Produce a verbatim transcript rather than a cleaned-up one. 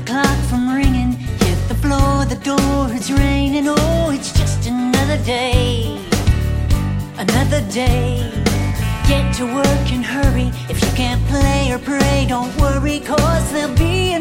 clock from ringing. Hit the floor, the door, it's raining. Oh, it's just another day, another day. Get to work and hurry. If you can't play or pray, don't worry, cause there'll be